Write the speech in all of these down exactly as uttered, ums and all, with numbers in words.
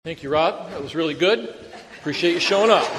Thank you, Rob. That was really good. Appreciate you showing up.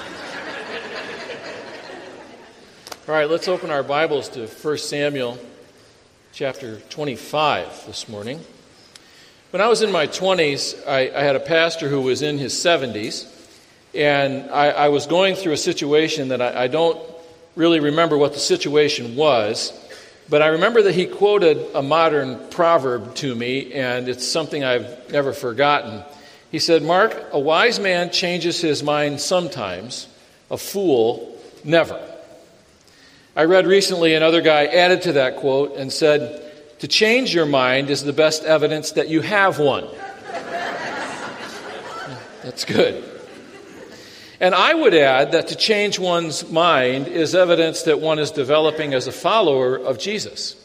All right, let's open our Bibles to First Samuel chapter twenty-five this morning. When I was in my twenties, I, I had a pastor who was in his seventies, and I, I was going through a situation that I, I don't really remember what the situation was, but I remember that he quoted a modern proverb to me, and it's something I've never forgotten. He said, "Mark, a wise man changes his mind sometimes, a fool never." I read recently another guy added to that quote and said, "To change your mind is the best evidence that you have one." That's good. And I would add that to change one's mind is evidence that one is developing as a follower of Jesus.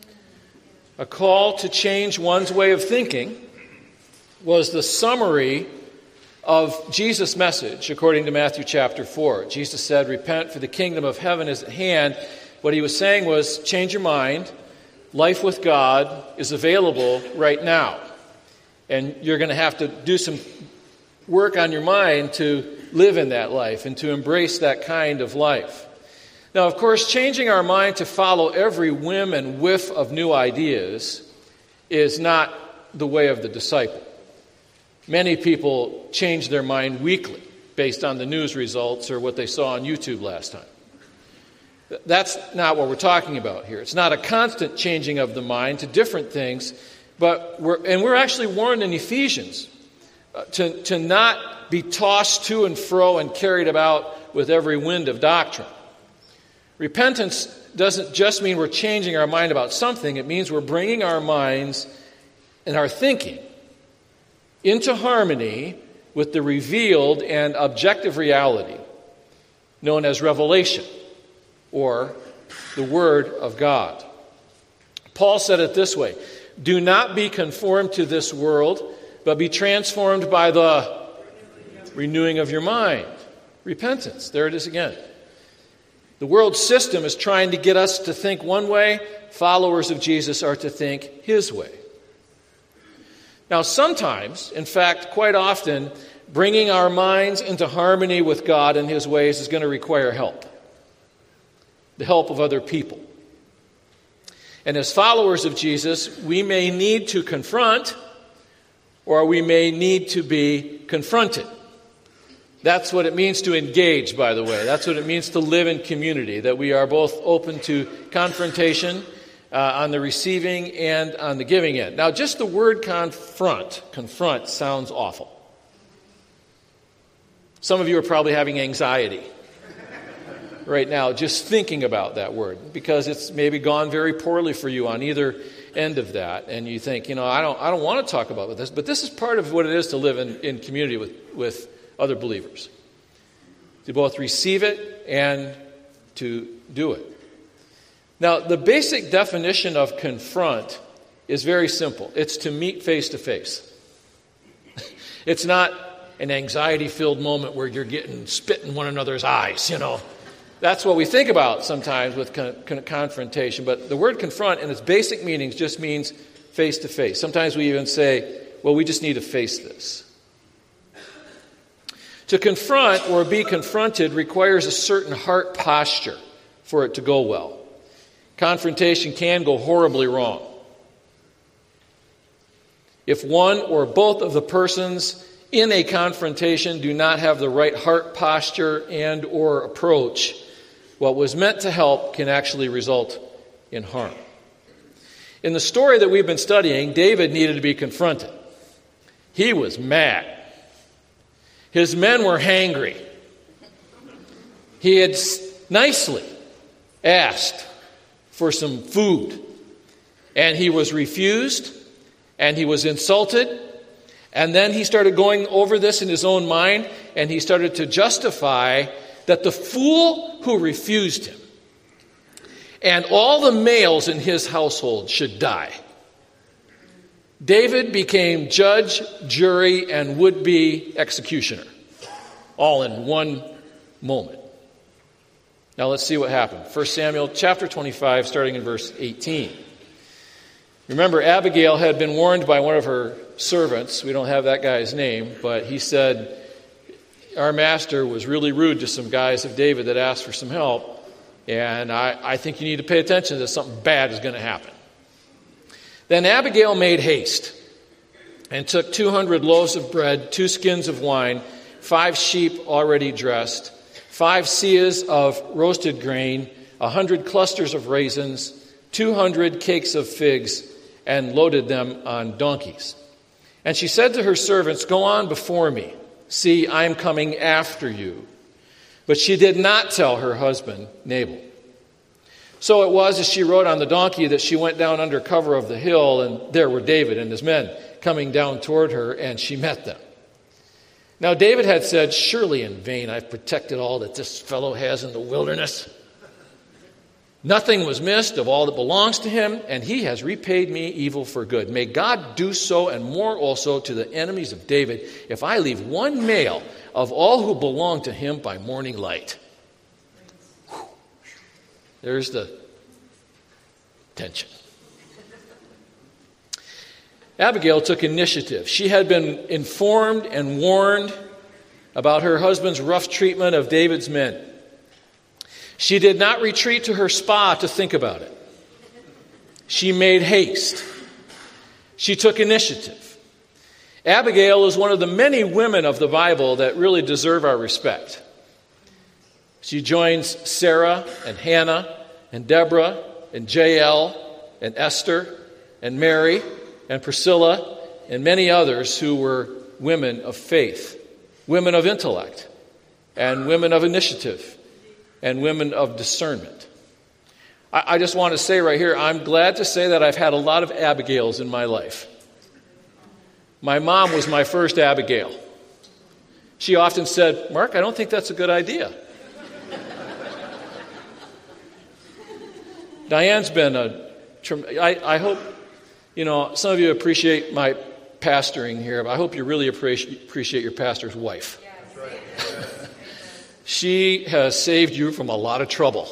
A call to change one's way of thinking was the summary of Jesus' message, according to Matthew chapter four. Jesus said, "Repent, for the kingdom of heaven is at hand." What he was saying was, change your mind. Life with God is available right now. And you're going to have to do some work on your mind to live in that life and to embrace that kind of life. Now, of course, changing our mind to follow every whim and whiff of new ideas is not the way of the disciple. Many people change their mind weekly based on the news results or what they saw on YouTube last time. That's not what we're talking about here. It's not a constant changing of the mind to different things, but we're, and we're actually warned in Ephesians uh, to, to not be tossed to and fro and carried about with every wind of doctrine. Repentance doesn't just mean we're changing our mind about something. It means we're bringing our minds and our thinking into harmony with the revealed and objective reality known as revelation, or the Word of God. Paul said it this way: "Do not be conformed to this world, but be transformed by the renewing of your mind." Repentance, there it is again. The world system is trying to get us to think one way. Followers of Jesus are to think His way. Now, sometimes, in fact, quite often, bringing our minds into harmony with God and His ways is going to require help. The help of other people. And as followers of Jesus, we may need to confront, or we may need to be confronted. That's what it means to engage, by the way. That's what it means to live in community, that we are both open to confrontation Uh, on the receiving and on the giving end. Now, just the word confront, confront sounds awful. Some of you are probably having anxiety right now just thinking about that word, because it's maybe gone very poorly for you on either end of that, and you think, you know, I don't, I don't want to talk about this, but this is part of what it is to live in, in community with, with other believers, to both receive it and to do it. Now, the basic definition of confront is very simple. It's to meet face to face. It's not an anxiety-filled moment where you're getting spit in one another's eyes, you know. That's what we think about sometimes with con- con- confrontation. But the word confront in its basic meanings just means face to face. Sometimes we even say, well, we just need to face this. To confront or be confronted requires a certain heart posture for it to go well. Confrontation can go horribly wrong. If one or both of the persons in a confrontation do not have the right heart posture and or approach, what was meant to help can actually result in harm. In the story that we've been studying, David needed to be confronted. He was mad. His men were hangry. He had nicely asked for some food, and he was refused, and he was insulted, and then he started going over this in his own mind, and he started to justify that the fool who refused him and all the males in his household should die. David became judge, jury, and would-be executioner, all in one moment. Now let's see what happened. First Samuel chapter twenty-five, starting in verse eighteen. Remember, Abigail had been warned by one of her servants. We don't have that guy's name, but he said, our master was really rude to some guys of David that asked for some help, and I, I think you need to pay attention that something bad is going to happen. Then Abigail made haste and took two hundred loaves of bread, two skins of wine, five sheep already dressed, five seahs of roasted grain, a hundred clusters of raisins, two hundred cakes of figs, and loaded them on donkeys. And she said to her servants, "Go on before me. See, I am coming after you." But she did not tell her husband, Nabal. So it was as she rode on the donkey that she went down under cover of the hill, and there were David and his men coming down toward her, and she met them. Now David had said, "Surely in vain I've protected all that this fellow has in the wilderness. Nothing was missed of all that belongs to him, and he has repaid me evil for good. May God do so and more also to the enemies of David, if I leave one male of all who belong to him by morning light." Whew. There's the tension. Abigail took initiative. She had been informed and warned about her husband's rough treatment of David's men. She did not retreat to her spa to think about it. She made haste. She took initiative. Abigail is one of the many women of the Bible that really deserve our respect. She joins Sarah and Hannah and Deborah and Jael and Esther and Mary and Priscilla and many others who were women of faith, women of intellect, and women of initiative, and women of discernment. I, I just want to say right here, I'm glad to say that I've had a lot of Abigails in my life. My mom was my first Abigail. She often said, "Mark, I don't think that's a good idea." Diane's been a... I, I hope, you know, some of you appreciate my pastoring here, but I hope you really appreciate, appreciate your pastor's wife. She has saved you from a lot of trouble.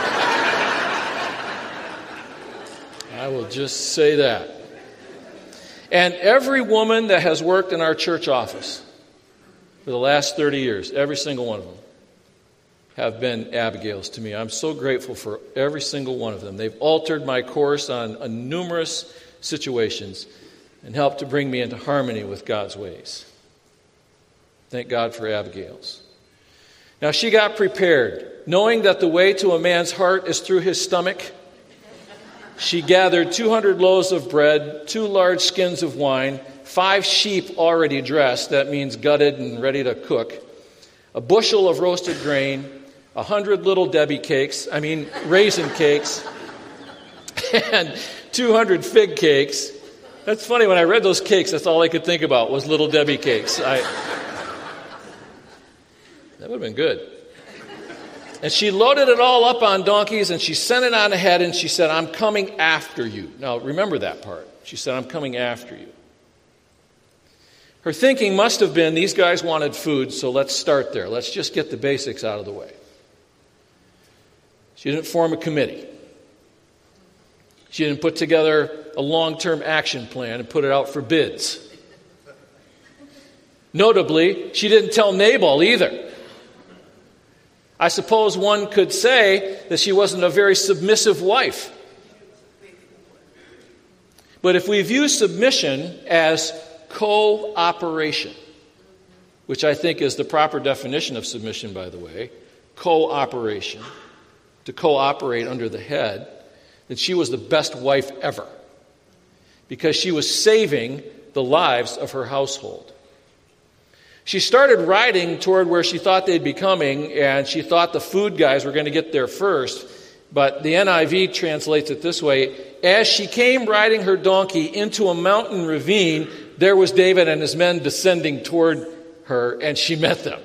I will just say that. And every woman that has worked in our church office for the last thirty years, every single one of them, have been Abigails to me. I'm so grateful for every single one of them. They've altered my course on, on numerous situations and helped to bring me into harmony with God's ways. Thank God for Abigails. Now she got prepared, knowing that the way to a man's heart is through his stomach. She gathered two hundred loaves of bread, two large skins of wine, five sheep already dressed, that means gutted and ready to cook, a bushel of roasted grain, a hundred little Debbie cakes, I mean raisin cakes, and two hundred fig cakes. That's funny, when I read those cakes, that's all I could think about was little Debbie cakes. I... That would have been good. And she loaded it all up on donkeys, and she sent it on ahead, and she said, "I'm coming after you." Now, remember that part. She said, "I'm coming after you." Her thinking must have been, these guys wanted food, so let's start there. Let's just get the basics out of the way. She didn't form a committee. She didn't put together a long-term action plan and put it out for bids. Notably, she didn't tell Nabal either. I suppose one could say that she wasn't a very submissive wife. But if we view submission as cooperation, which I think is the proper definition of submission, by the way, cooperation, to cooperate under the head, then she was the best wife ever, because she was saving the lives of her household. She started riding toward where she thought they'd be coming, and she thought the food guys were going to get there first. But the N I V translates it this way: as she came riding her donkey into a mountain ravine, there was David and his men descending toward her, and she met them.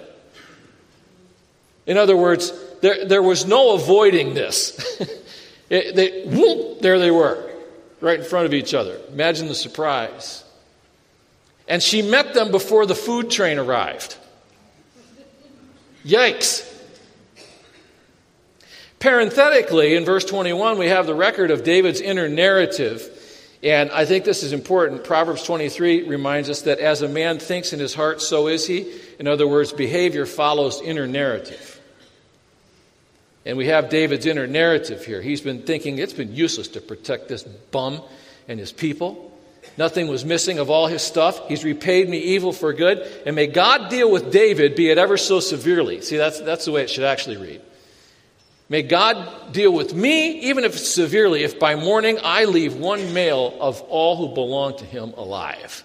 In other words, there, there was no avoiding this. it, they, whoop, there they were, right in front of each other. Imagine the surprise. And she met them before the food train arrived. Yikes. Parenthetically, in verse twenty-one, we have the record of David's inner narrative. And I think this is important. Proverbs twenty-three reminds us that as a man thinks in his heart, so is he. In other words, behavior follows inner narrative. And we have David's inner narrative here. He's been thinking it's been useless to protect this bum and his people. Nothing was missing of all his stuff. He's repaid me evil for good. And may God deal with David, be it ever so severely. See, that's, that's the way it should actually read. May God deal with me, even if severely, if by morning I leave one male of all who belong to him alive.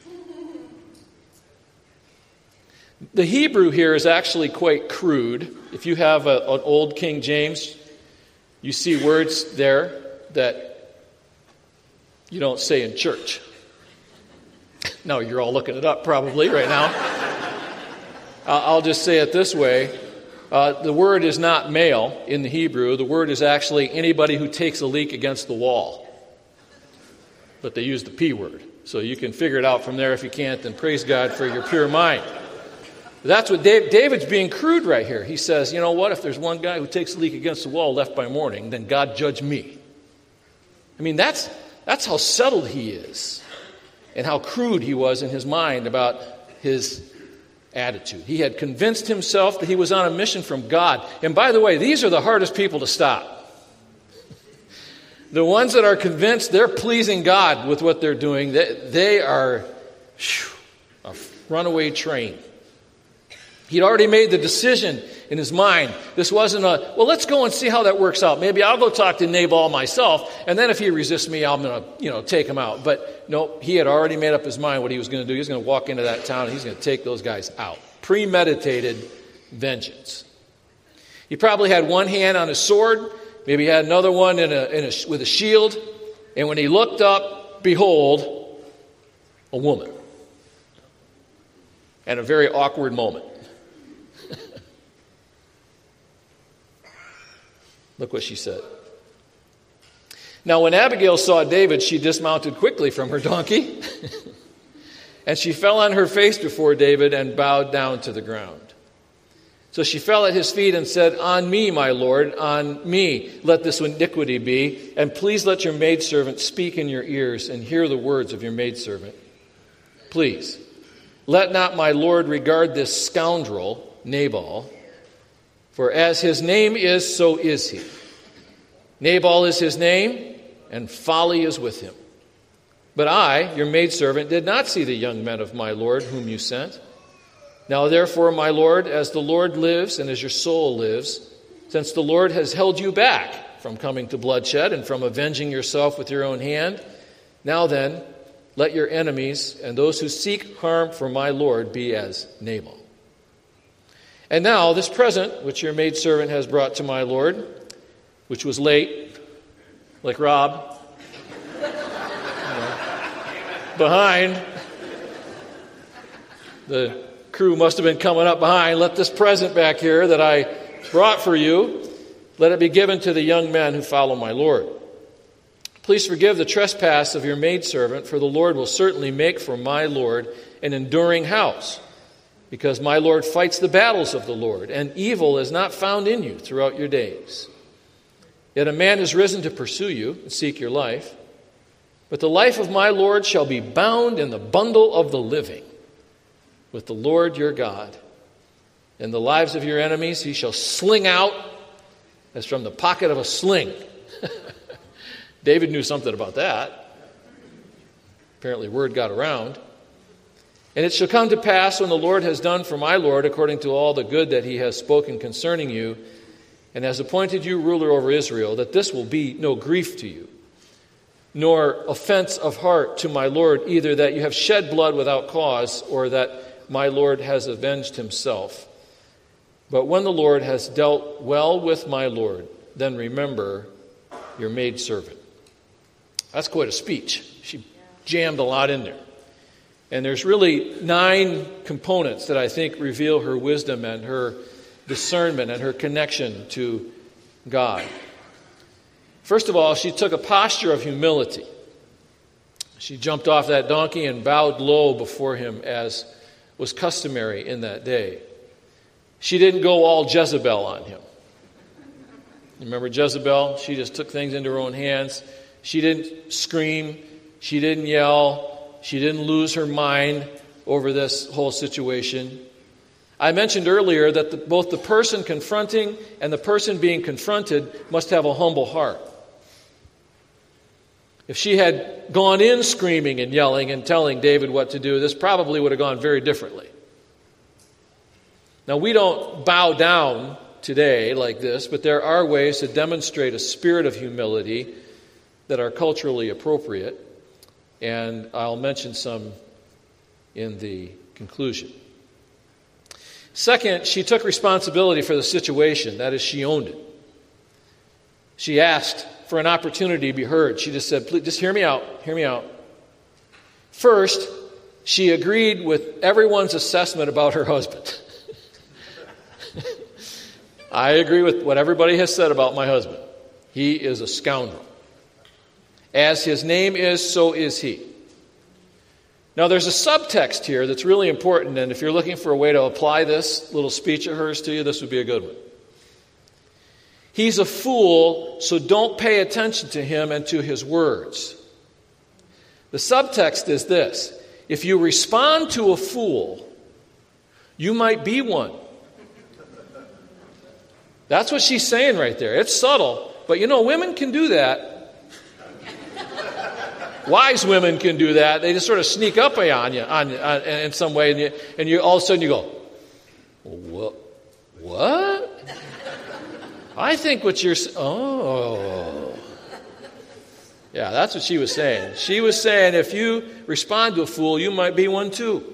The Hebrew here is actually quite crude. If you have a, an old King James, you see words there that you don't say in church. No, you're all looking it up probably right now. I'll just say it this way. Uh, the word is not male in the Hebrew. The word is actually anybody who takes a leak against the wall. But they use the P word. So you can figure it out from there. If you can't, then praise God for your pure mind. That's what Dave, David's being crude right here. He says, you know what? If there's one guy who takes a leak against the wall left by morning, then God judge me. I mean, that's... That's how settled he is and how crude he was in his mind about his attitude. He had convinced himself that he was on a mission from God. And by the way, these are the hardest people to stop. The ones that are convinced they're pleasing God with what they're doing, they, they are whew, a runaway train. He'd already made the decision in his mind. This wasn't a, well, let's go and see how that works out. Maybe I'll go talk to Nabal myself, and then if he resists me, I'm going to, you know, take him out. But no, he had already made up his mind what he was going to do. He was going to walk into that town, and he's going to take those guys out. Premeditated vengeance. He probably had one hand on his sword. Maybe he had another one in a, in a, with a shield. And when he looked up, behold, a woman. And a very awkward moment. Look what she said. Now, when Abigail saw David, she dismounted quickly from her donkey, and she fell on her face before David and bowed down to the ground. So she fell at his feet and said, on me, my lord, on me let this iniquity be, and please let your maidservant speak in your ears and hear the words of your maidservant. Please, let not my lord regard this scoundrel, Nabal, for as his name is, so is he. Nabal is his name, and folly is with him. But I, your maidservant, did not see the young men of my lord whom you sent. Now therefore, my lord, as the Lord lives and as your soul lives, since the Lord has held you back from coming to bloodshed and from avenging yourself with your own hand, now then, let your enemies and those who seek harm for my lord be as Nabal. And now this present, which your maidservant has brought to my lord, which was late, like Rob, you know, behind, the crew must have been coming up behind. Let this present back here that I brought for you, let it be given to the young men who follow my Lord. Please forgive the trespass of your maidservant, for the Lord will certainly make for my Lord an enduring house, because my Lord fights the battles of the Lord, and evil is not found in you throughout your days. Yet a man has risen to pursue you and seek your life, but the life of my Lord shall be bound in the bundle of the living with the Lord your God. And the lives of your enemies he shall sling out as from the pocket of a sling. David knew something about that. Apparently word got around. And it shall come to pass when the Lord has done for my Lord according to all the good that he has spoken concerning you, and has appointed you ruler over Israel, that this will be no grief to you, nor offense of heart to my Lord, either that you have shed blood without cause, or that my Lord has avenged himself. But when the Lord has dealt well with my Lord, then remember your maidservant. That's quite a speech. She jammed a lot in there. And there's really nine components that I think reveal her wisdom and her discernment and her connection to God. First of all, she took a posture of humility. She jumped off that donkey and bowed low before him, as was customary in that day. She didn't go all Jezebel on him. You remember Jezebel? She just took things into her own hands. She didn't scream She didn't yell. She didn't lose her mind over this whole situation. I mentioned earlier that the, both the person confronting and the person being confronted must have a humble heart. If she had gone in screaming and yelling and telling David what to do, this probably would have gone very differently. Now, we don't bow down today like this, but there are ways to demonstrate a spirit of humility that are culturally appropriate, and I'll mention some in the conclusion. Second, she took responsibility for the situation. That is, she owned it. She asked for an opportunity to be heard. She just said, please, just hear me out, hear me out. First, she agreed with everyone's assessment about her husband. I agree with what everybody has said about my husband. He is a scoundrel. As his name is, so is he. Now, there's a subtext here that's really important, and if you're looking for a way to apply this little speech of hers to you, this would be a good one. He's a fool, so don't pay attention to him and to his words. The subtext is this: if you respond to a fool, you might be one. That's what she's saying right there. It's subtle, but you know, women can do that. Wise women can do that. They just sort of sneak up on you on, on, in some way, and you, and you all of a sudden you go, what? What? I think what you're oh. Yeah, that's what she was saying. She was saying if you respond to a fool, you might be one too.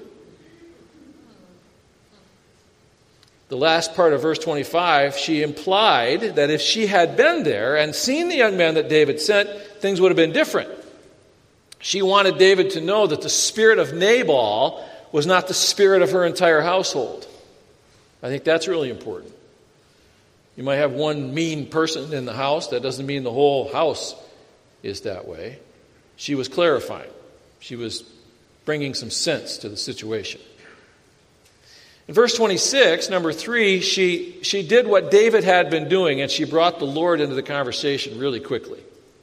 The last part of verse twenty-five, she implied that if she had been there and seen the young man that David sent, things would have been different. She wanted David to know that the spirit of Nabal was not the spirit of her entire household. I think that's really important. You might have one mean person in the house. That doesn't mean the whole house is that way. She was clarifying. She was bringing some sense to the situation. In verse twenty-six, number three, she, she did what David had been doing, and she brought the Lord into the conversation really quickly.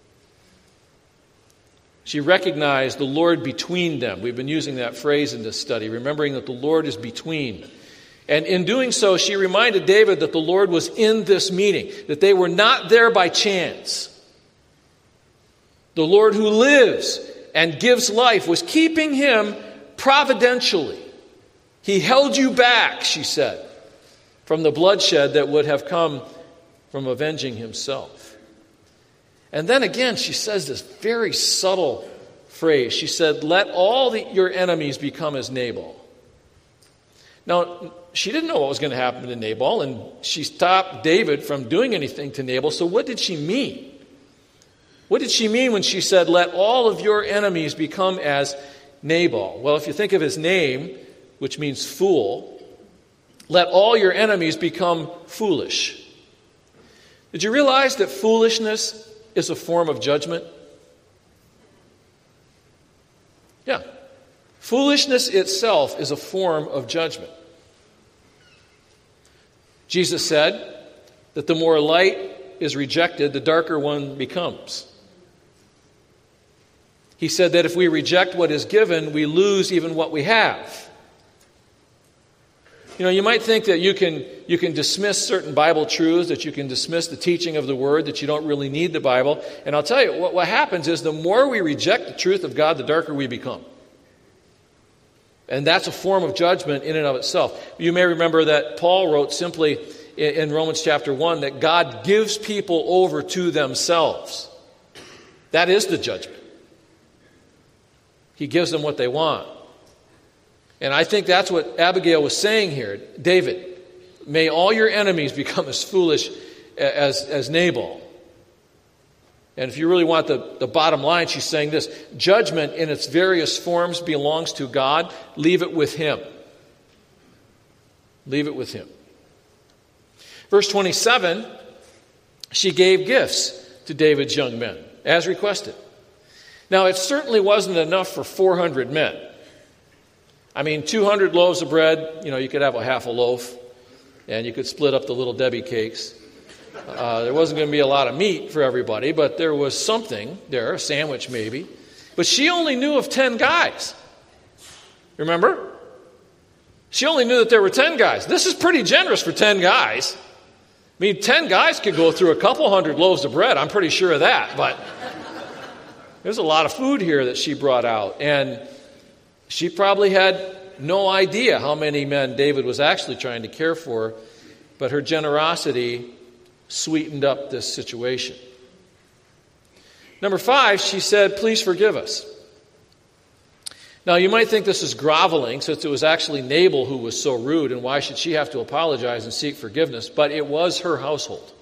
She recognized the Lord between them. We've been using that phrase in this study, remembering that the Lord is between. And in doing so, she reminded David that the Lord was in this meeting, that they were not there by chance. The Lord who lives and gives life was keeping him providentially. He held you back, she said, from the bloodshed that would have come from avenging himself. And then again, she says this very subtle phrase. She said, let all the, your enemies become as Nabal. Now, she didn't know what was going to happen to Nabal, and she stopped David from doing anything to Nabal. So what did she mean? What did she mean when she said, let all of your enemies become as Nabal? Well, if you think of his name, which means fool, let all your enemies become foolish. Did you realize that foolishness is a form of judgment? Yeah. Foolishness itself is a form of judgment. Jesus said that the more light is rejected, the darker one becomes. He said that if we reject what is given, we lose even what we have. You know, you might think that you can you can dismiss certain Bible truths, that you can dismiss the teaching of the Word, that you don't really need the Bible. And I'll tell you, what, what happens is the more we reject the truth of God, the darker we become. And that's a form of judgment in and of itself. You may remember that Paul wrote simply in, in Romans chapter one that God gives people over to themselves. That is the judgment. He gives them what they want. And I think that's what Abigail was saying here. David, may all your enemies become as foolish as, as Nabal. And if you really want the, the bottom line, she's saying this: judgment in its various forms belongs to God. Leave it with him. Leave it with him. Verse twenty-seven, she gave gifts to David's young men, as requested. Now, it certainly wasn't enough for four hundred men. I mean, two hundred loaves of bread, you know, you could have a half a loaf, and you could split up the little Debbie cakes. Uh, there wasn't going to be a lot of meat for everybody, but there was something there, a sandwich maybe. But she only knew of ten guys. Remember? She only knew that there were ten guys. This is pretty generous for ten guys. I mean, ten guys could go through a couple hundred loaves of bread. I'm pretty sure of that. But there's a lot of food here that she brought out. And she probably had no idea how many men David was actually trying to care for. But her generosity sweetened up this situation. Number five, she said, please forgive us. Now, you might think this is groveling, since it was actually Nabal who was so rude, and why should she have to apologize and seek forgiveness? But it was her household.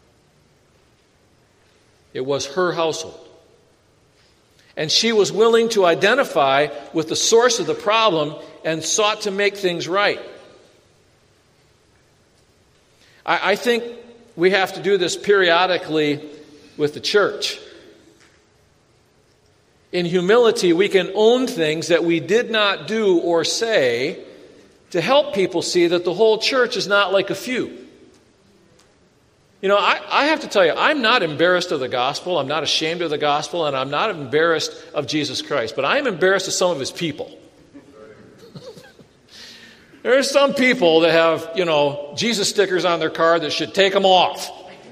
It was her household. And she was willing to identify with the source of the problem and sought to make things right. I, I think we have to do this periodically with the church. In humility, we can own things that we did not do or say to help people see that the whole church is not like a few. You know, I, I have to tell you, I'm not embarrassed of the gospel, I'm not ashamed of the gospel, and I'm not embarrassed of Jesus Christ, but I am embarrassed of some of his people. There are some people that have, you know, Jesus stickers on their car that should take them off.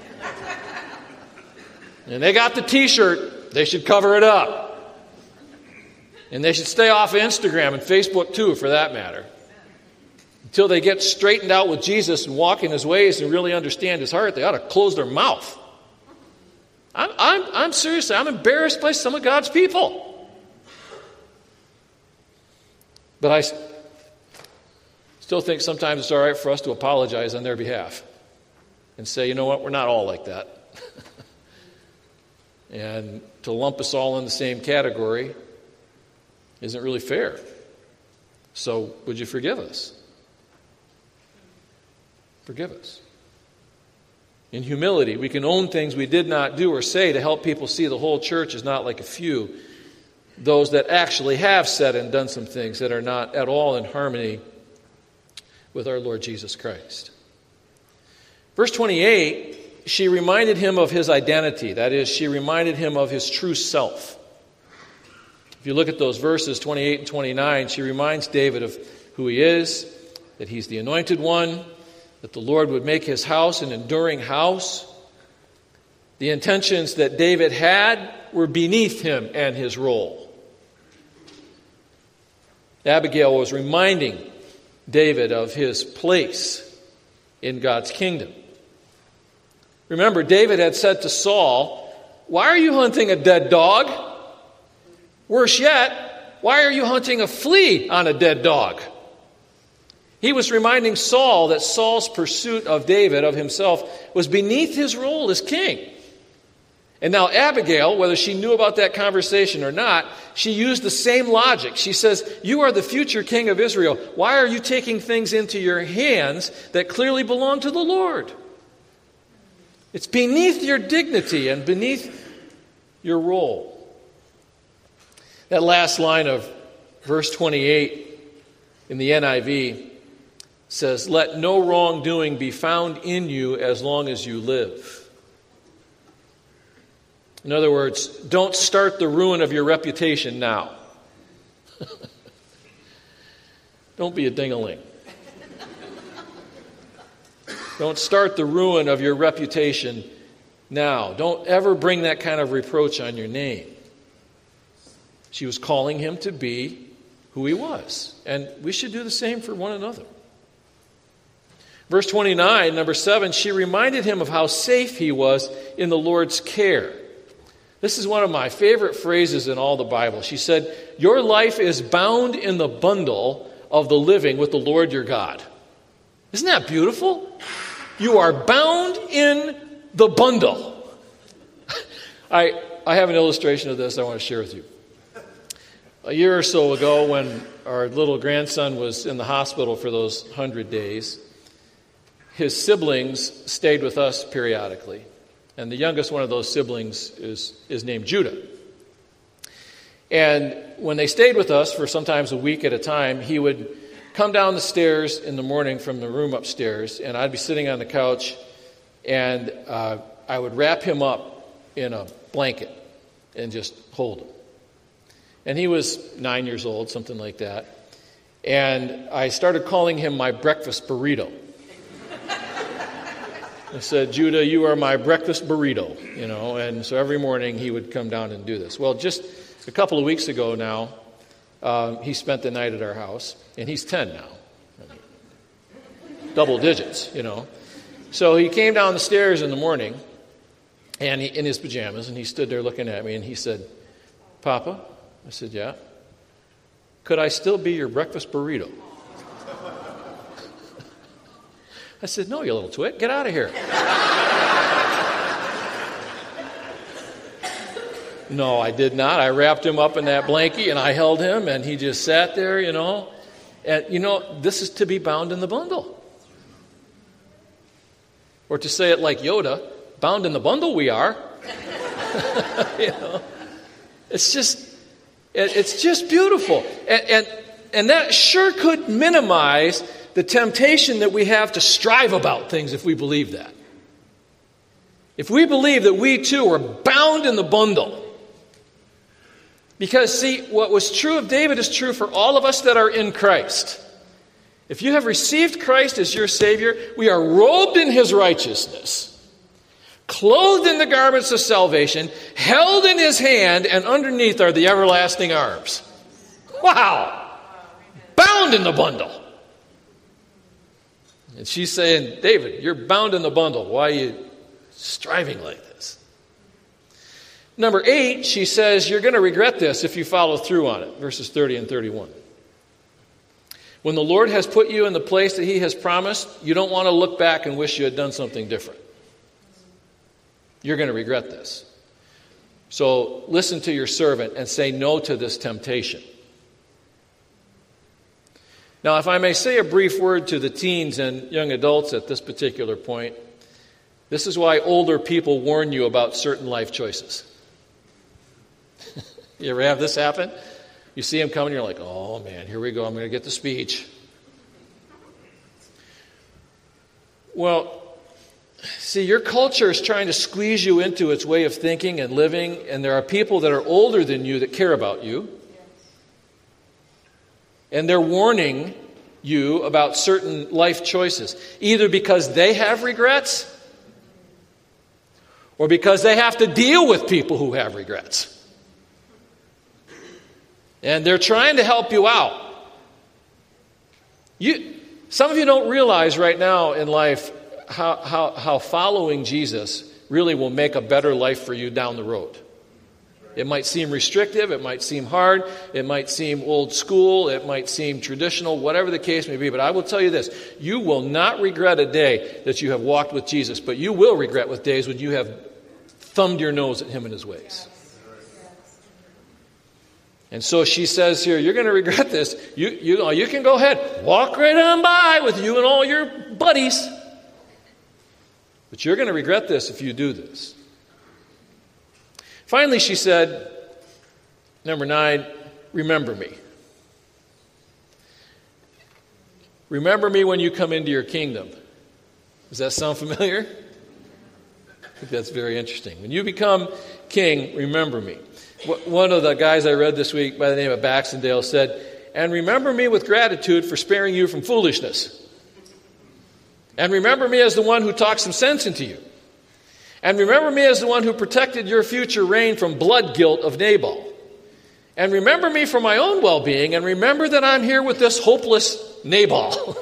And they got the t-shirt, they should cover it up. And they should stay off of Instagram and Facebook too, for that matter. Until they get straightened out with Jesus and walk in his ways and really understand his heart, they ought to close their mouth. I'm, I'm, I'm seriously, I'm embarrassed by some of God's people. But I still think sometimes it's all right for us to apologize on their behalf and say, you know what, we're not all like that. And to lump us all in the same category isn't really fair. So, would you forgive us? Forgive us. In humility, we can own things we did not do or say to help people see the whole church is not like a few. Those that actually have said and done some things that are not at all in harmony with our Lord Jesus Christ. Verse twenty-eight, she reminded him of his identity. That is, she reminded him of his true self. If you look at those verses, twenty-eight and twenty-nine, she reminds David of who he is, that he's the anointed one, that the Lord would make his house an enduring house. The intentions that David had were beneath him and his role. Abigail was reminding David of his place in God's kingdom. Remember, David had said to Saul, "Why are you hunting a dead dog? Worse yet, why are you hunting a flea on a dead dog?" He was reminding Saul that Saul's pursuit of David, of himself, was beneath his role as king. And now Abigail, whether she knew about that conversation or not, she used the same logic. She says, "You are the future king of Israel. Why are you taking things into your hands that clearly belong to the Lord? It's beneath your dignity and beneath your role." That last line of verse twenty-eight in the N I V says, "Let no wrongdoing be found in you as long as you live." In other words, don't start the ruin of your reputation now. Don't be a ding-a-ling. Don't start the ruin of your reputation now. Don't ever bring that kind of reproach on your name. She was calling him to be who he was. And we should do the same for one another. Verse twenty-nine, number seven, she reminded him of how safe he was in the Lord's care. This is one of my favorite phrases in all the Bible. She said, "Your life is bound in the bundle of the living with the Lord your God." Isn't that beautiful? You are bound in the bundle. I, I have an illustration of this I want to share with you. A year or so ago, when our little grandson was in the hospital for those hundred days, his siblings stayed with us periodically. And the youngest one of those siblings is, is named Judah. And when they stayed with us for sometimes a week at a time, he would come down the stairs in the morning from the room upstairs, and I'd be sitting on the couch, and uh, I would wrap him up in a blanket and just hold him. And he was nine years old, something like that. And I started calling him my breakfast burrito. I said, Judah, you are my breakfast burrito, you know. And so every morning he would come down and do this. Well, just a couple of weeks ago now, uh, he spent the night at our house. And he's ten now. I mean, double digits, you know. So he came down the stairs in the morning, and he, in his pajamas, and he stood there looking at me, and he said, Papa? I said, yeah. Could I still be your breakfast burrito? I said, no, you little twit, get out of here. No, I did not. I wrapped him up in that blankie, and I held him, and he just sat there, you know. And, you know, this is to be bound in the bundle. Or to say it like Yoda, bound in the bundle we are. You know, it's just, it, it's just beautiful. And, and, and that sure could minimize the temptation that we have to strive about things if we believe that. If we believe that we too are bound in the bundle. Because see, what was true of David is true for all of us that are in Christ. If you have received Christ as your Savior, we are robed in His righteousness, clothed in the garments of salvation, held in His hand, and underneath are the everlasting arms. Wow! Bound in the bundle. And she's saying, David, you're bound in the bundle. Why are you striving like this? Number eight, she says, you're going to regret this if you follow through on it. Verses thirty and thirty-one. When the Lord has put you in the place that He has promised, you don't want to look back and wish you had done something different. You're going to regret this. So listen to your servant and say no to this temptation. Now, if I may say a brief word to the teens and young adults at this particular point, this is why older people warn you about certain life choices. You ever have this happen? You see them coming, you're like, oh man, here we go, I'm going to get the speech. Well, see, your culture is trying to squeeze you into its way of thinking and living, and there are people that are older than you that care about you. And they're warning you about certain life choices, either because they have regrets or because they have to deal with people who have regrets. And they're trying to help you out. You, some of you don't realize right now in life how, how, how following Jesus really will make a better life for you down the road. It might seem restrictive, it might seem hard, it might seem old school, it might seem traditional, whatever the case may be. But I will tell you this, you will not regret a day that you have walked with Jesus, but you will regret with days when you have thumbed your nose at Him and His ways. And so she says here, you're going to regret this. You, you, you can go ahead, walk right on by with you and all your buddies. But you're going to regret this if you do this. Finally, she said, number nine, remember me. Remember me when you come into your kingdom. Does that sound familiar? I think that's very interesting. When you become king, remember me. One of the guys I read this week by the name of Baxendale said, and remember me with gratitude for sparing you from foolishness. And remember me as the one who talked some sense into you. And remember me as the one who protected your future reign from blood guilt of Nabal. And remember me for my own well-being, and remember that I'm here with this hopeless Nabal.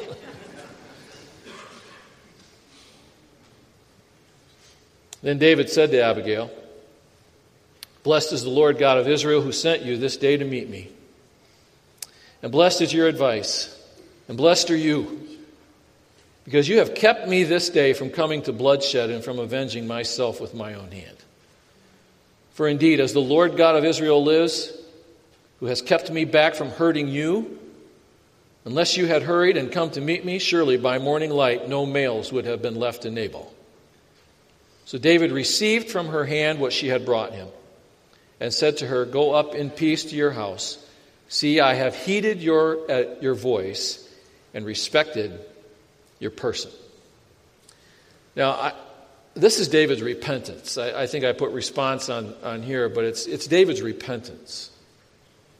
Then David said to Abigail, blessed is the Lord God of Israel who sent you this day to meet me. And blessed is your advice, and blessed are you, because you have kept me this day from coming to bloodshed and from avenging myself with my own hand. For indeed, as the Lord God of Israel lives, who has kept me back from hurting you, unless you had hurried and come to meet me, surely by morning light no males would have been left in Nabal. So David received from her hand what she had brought him, and said to her, go up in peace to your house. See, I have heeded your, uh, your voice and respected your person. Now, I, this is David's repentance. I, I think I put response on, on here, but it's, it's David's repentance.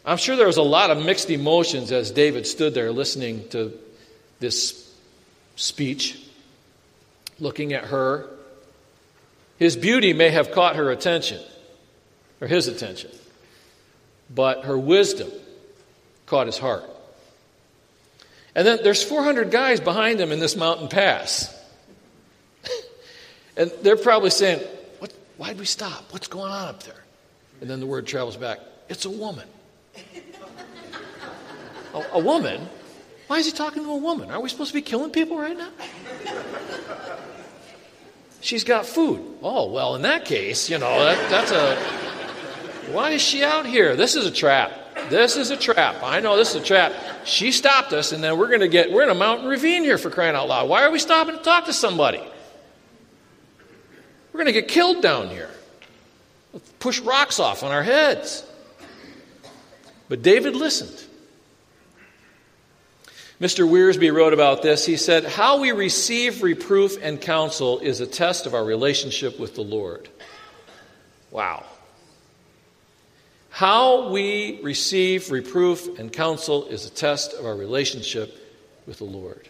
I'm sure there was a lot of mixed emotions as David stood there listening to this speech, looking at her. His beauty may have caught her attention, or his attention, but her wisdom caught his heart. And then there's four hundred guys behind him in this mountain pass. And they're probably saying, what, why'd we stop? What's going on up there? And then the word travels back, it's a woman. a, a woman? Why is he talking to a woman? Are we supposed to be killing people right now? She's got food. Oh, well, in that case, you know, that, that's a... Why is she out here? This is a trap. This is a trap. I know this is a trap. She stopped us, and then we're going to get... We're in a mountain ravine here, for crying out loud. Why are we stopping to talk to somebody? We're going to get killed down here. Let's push rocks off on our heads. But David listened. Mister Wiersbe wrote about this. He said, how we receive reproof and counsel is a test of our relationship with the Lord. Wow. How we receive reproof and counsel is a test of our relationship with the Lord.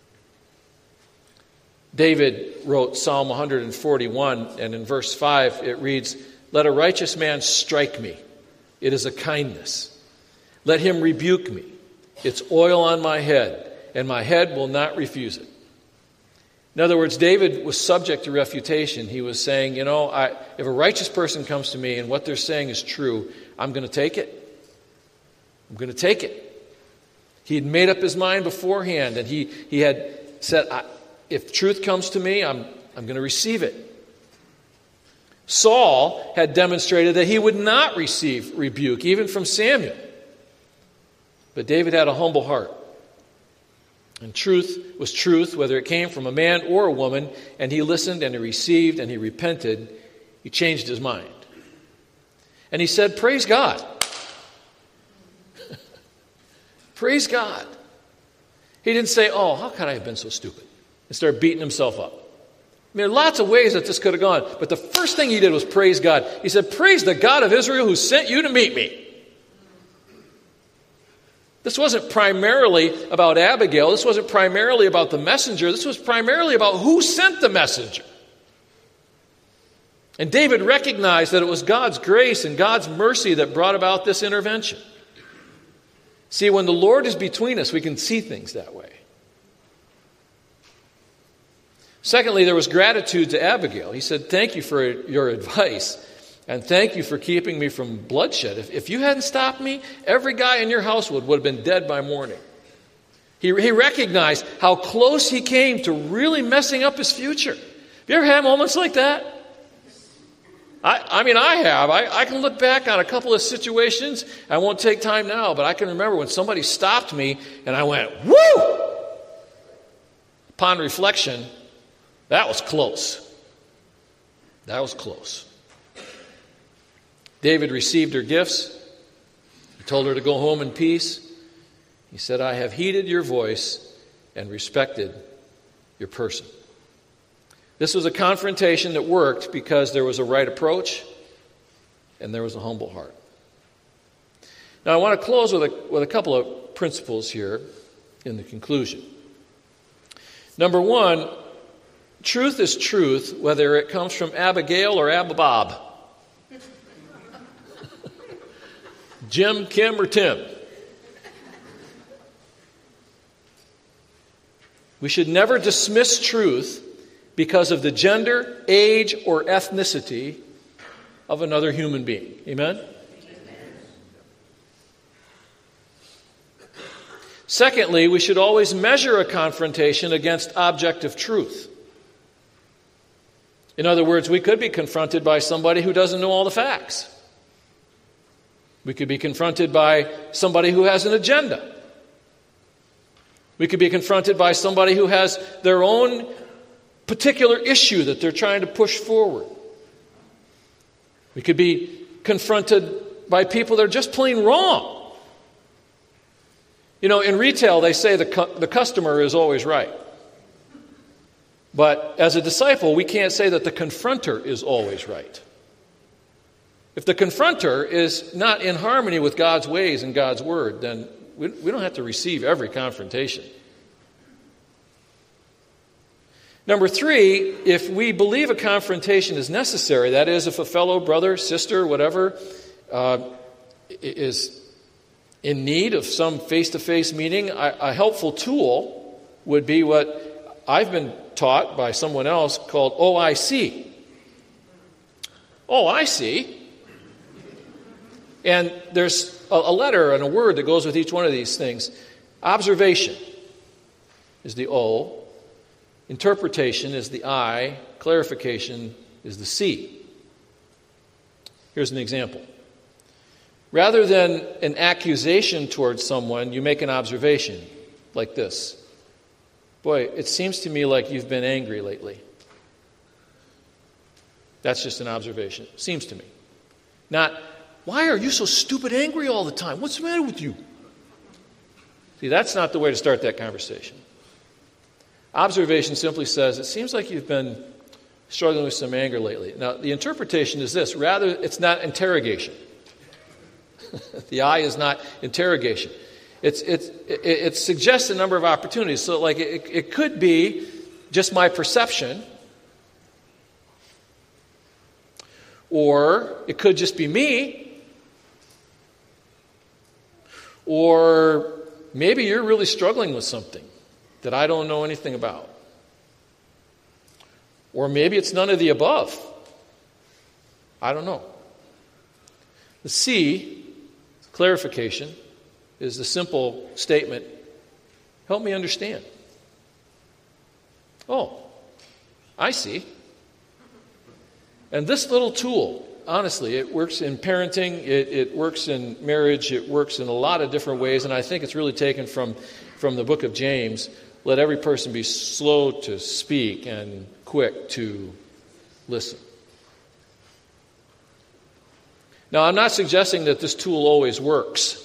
David wrote Psalm one forty-one, and in verse five it reads, let a righteous man strike me. It is a kindness. Let him rebuke me. It's oil on my head, and my head will not refuse it. In other words, David was subject to refutation. He was saying, you know, I, if a righteous person comes to me and what they're saying is true, I'm going to take it. I'm going to take it. He had made up his mind beforehand, and he, he had said, I, if truth comes to me, I'm, I'm going to receive it. Saul had demonstrated that he would not receive rebuke, even from Samuel. But David had a humble heart. And truth was truth, whether it came from a man or a woman, and he listened and he received and he repented. He changed his mind. And he said, praise God. Praise God. He didn't say, oh, how could I have been so stupid? And start beating himself up. I mean, there are lots of ways that this could have gone. But the first thing he did was praise God. He said, praise the God of Israel who sent you to meet me. This wasn't primarily about Abigail. This wasn't primarily about the messenger. This was primarily about who sent the messenger. And David recognized that it was God's grace and God's mercy that brought about this intervention. See, when the Lord is between us, we can see things that way. Secondly, there was gratitude to Abigail. He said, thank you for your advice, and thank you for keeping me from bloodshed. If, if you hadn't stopped me, every guy in your household would have been dead by morning. He, he recognized how close he came to really messing up his future. Have you ever had moments like that? I, I mean, I have. I, I can look back on a couple of situations. I won't take time now, but I can remember when somebody stopped me, and I went, woo! Upon reflection, that was close. That was close. David received her gifts. He told her to go home in peace. He said, I have heeded your voice and respected your person. This was a confrontation that worked because there was a right approach and there was a humble heart. Now, I want to close with a, with a couple of principles here in the conclusion. Number one, truth is truth, whether it comes from Abigail or Ababob. Jim, Kim, or Tim. We should never dismiss truth because of the gender, age, or ethnicity of another human being. Amen? Secondly, we should always measure a confrontation against objective truth. In other words, we could be confronted by somebody who doesn't know all the facts. We could be confronted by somebody who has an agenda. We could be confronted by somebody who has their own particular issue that they're trying to push forward. We could be confronted by people that are just plain wrong. You know, in retail, they say the, cu- the customer is always right. But as a disciple, we can't say that the confronter is always right. If the confronter is not in harmony with God's ways and God's word, then we, we don't have to receive every confrontation. Number three, if we believe a confrontation is necessary, that is, if a fellow brother, sister, whatever, uh, is in need of some face-to-face meeting, a, a helpful tool would be what I've been taught by someone else called O I C. Oh, I see. And there's a, a letter and a word that goes with each one of these things. Observation is the O. Interpretation is the I. Clarification is the C. Here's an example. Rather than an accusation towards someone, you make an observation like this. Boy, it seems to me like you've been angry lately. That's just an observation. Seems to me. Not, why are you so stupid angry all the time? What's the matter with you? See, that's not the way to start that conversation. Observation simply says, it seems like you've been struggling with some anger lately. Now, the interpretation is this. Rather, it's not interrogation. The I is not interrogation. It's, it's, it, it suggests a number of opportunities. So, like, it, it could be just my perception, or it could just be me, or maybe you're really struggling with something that I don't know anything about. Or maybe it's none of the above. I don't know. The C, clarification, is the simple statement, help me understand. Oh, I see. And this little tool, honestly, it works in parenting, it, it works in marriage, it works in a lot of different ways, and I think it's really taken from, from the book of James. Let every person be slow to speak and quick to listen. Now, I'm not suggesting that this tool always works.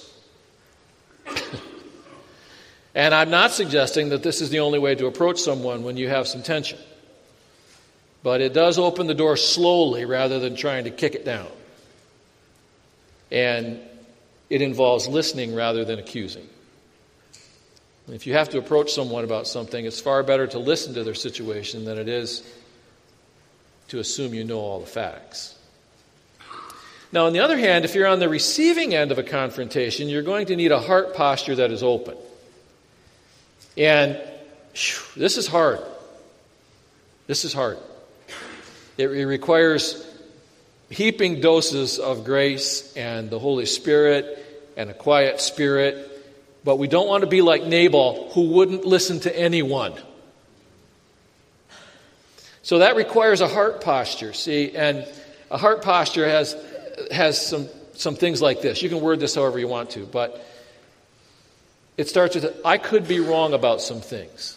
And I'm not suggesting that this is the only way to approach someone when you have some tension. But it does open the door slowly rather than trying to kick it down. And it involves listening rather than accusing. If you have to approach someone about something, it's far better to listen to their situation than it is to assume you know all the facts. Now, on the other hand, if you're on the receiving end of a confrontation, you're going to need a heart posture that is open. And whew, this is hard. This is hard. It requires heaping doses of grace and the Holy Spirit and a quiet spirit. But we don't want to be like Nabal, who wouldn't listen to anyone. So that requires a heart posture, see? And a heart posture has has some, some things like this. You can word this however you want to, but it starts with, I could be wrong about some things.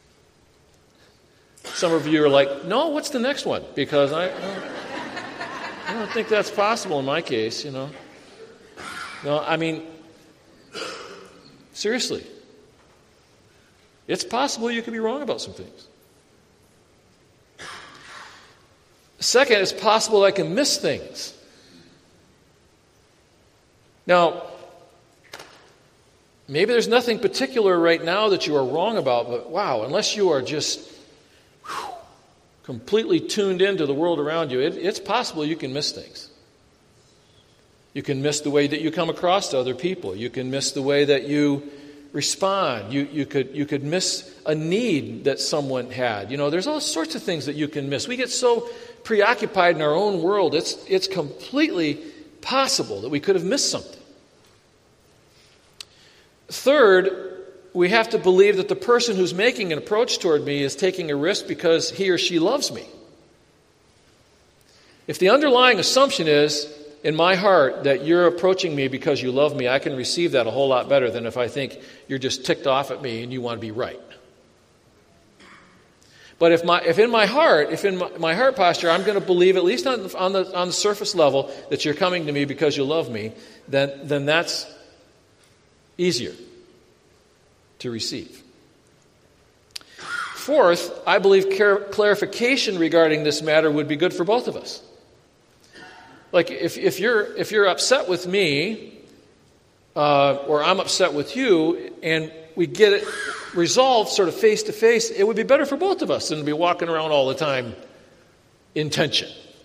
Some of you are like, no, what's the next one? Because I, I, don't, I don't think that's possible in my case, you know. No, I mean, seriously. It's possible you could be wrong about some things. Second, it's possible I can miss things. Now, maybe there's nothing particular right now that you are wrong about, but wow, unless you are just whew, completely tuned into the world around you, it, it's possible you can miss things. You can miss the way that you come across to other people. You can miss the way that you respond. You, you could you could miss a need that someone had. You know, there's all sorts of things that you can miss. We get so preoccupied in our own world, it's it's completely possible that we could have missed something. Third, we have to believe that the person who's making an approach toward me is taking a risk because he or she loves me. If the underlying assumption is, in my heart, that you're approaching me because you love me, I can receive that a whole lot better than if I think you're just ticked off at me and you want to be right. But if my if in my heart, if in my, my heart posture, I'm going to believe, at least on the, on the on the surface level, that you're coming to me because you love me, then then that's easier to receive. Fourth, I believe clarification regarding this matter would be good for both of us. Like if, if you're if you're upset with me, uh, or I'm upset with you, and we get it resolved sort of face to face, it would be better for both of us than to be walking around all the time in tension.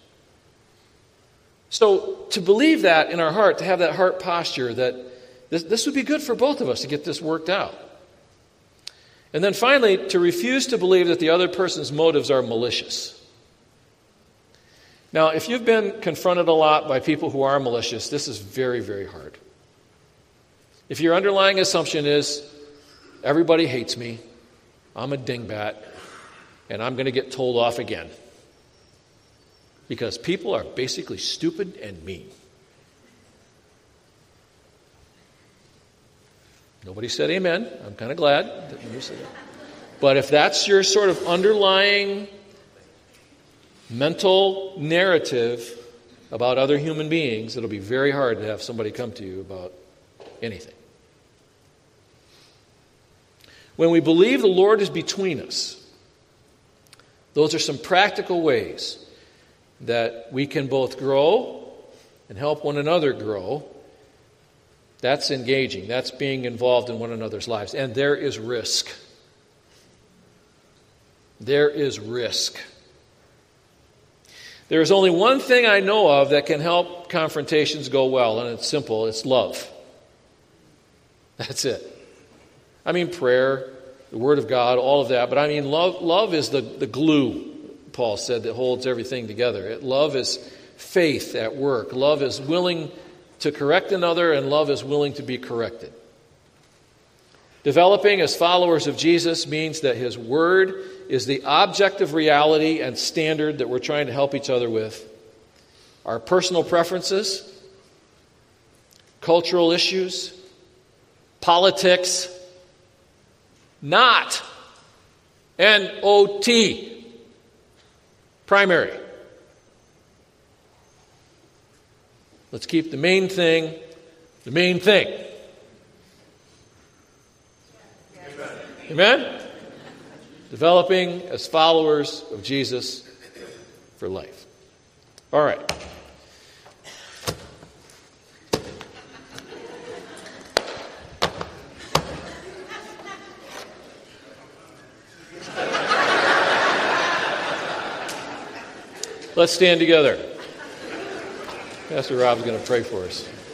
So to believe that in our heart, to have that heart posture that this, this would be good for both of us to get this worked out. And then finally, to refuse to believe that the other person's motives are malicious. Now, if you've been confronted a lot by people who are malicious, this is very, very hard. If your underlying assumption is, everybody hates me, I'm a dingbat, and I'm going to get told off again. Because people are basically stupid and mean. Nobody said amen. I'm kind of glad that you said that. But if that's your sort of underlying mental narrative about other human beings, it'll be very hard to have somebody come to you about anything. When we believe the Lord is between us, those are some practical ways that we can both grow and help one another grow. That's engaging. That's being involved in one another's lives. And there is risk. There is risk. There is only one thing I know of that can help confrontations go well, and it's simple. It's love. That's it. I mean prayer, the Word of God, all of that. But I mean love, love is the, the glue, Paul said, that holds everything together. It, love is faith at work. Love is willing to correct another, and love is willing to be corrected. Developing as followers of Jesus means that His Word is the objective reality and standard that we're trying to help each other with. Our personal preferences, cultural issues, politics, not N O T, primary. Let's keep the main thing the main thing. Amen? Amen? Developing as followers of Jesus for life. All right. Let's stand together. Pastor Rob's going to pray for us.